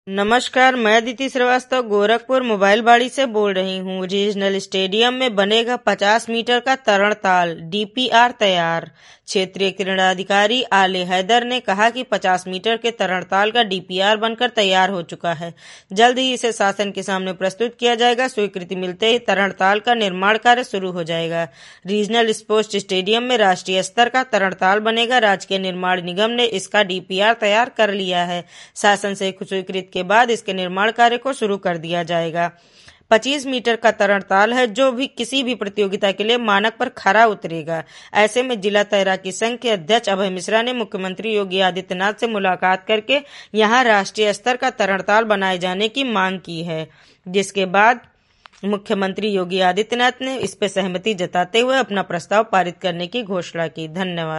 नमस्कार, मैं अदिति श्रीवास्तव गोरखपुर मोबाइल बाड़ी से बोल रही हूँ। रीजनल स्टेडियम में बनेगा 50 मीटर का तरणताल, डीपीआर तैयार। क्षेत्रीय क्रीड़ाधिकारी आले हैदर ने कहा कि 50 मीटर के तरणताल का डीपीआर बनकर तैयार हो चुका है। जल्द ही इसे शासन के सामने प्रस्तुत किया जाएगा। स्वीकृति मिलते ही तरणताल का निर्माण कार्य शुरू हो जाएगा। रीजनल स्पोर्ट्स स्टेडियम में राष्ट्रीय स्तर का तरणताल बनेगा। राज्य के निर्माण निगम ने इसका डीपीआर तैयार कर लिया है। शासन से स्वीकृति के बाद इसके निर्माण कार्य को शुरू कर दिया जाएगा। 25 मीटर का तरणताल है जो भी किसी भी प्रतियोगिता के लिए मानक पर खरा उतरेगा। ऐसे में जिला तैराकी संघ के अध्यक्ष अभय मिश्रा ने मुख्यमंत्री योगी आदित्यनाथ से मुलाकात करके यहां राष्ट्रीय स्तर का तरणताल बनाए जाने की मांग की है, जिसके बाद मुख्यमंत्री योगी आदित्यनाथ ने इस पर सहमति जताते हुए अपना प्रस्ताव पारित करने की घोषणा की। धन्यवाद।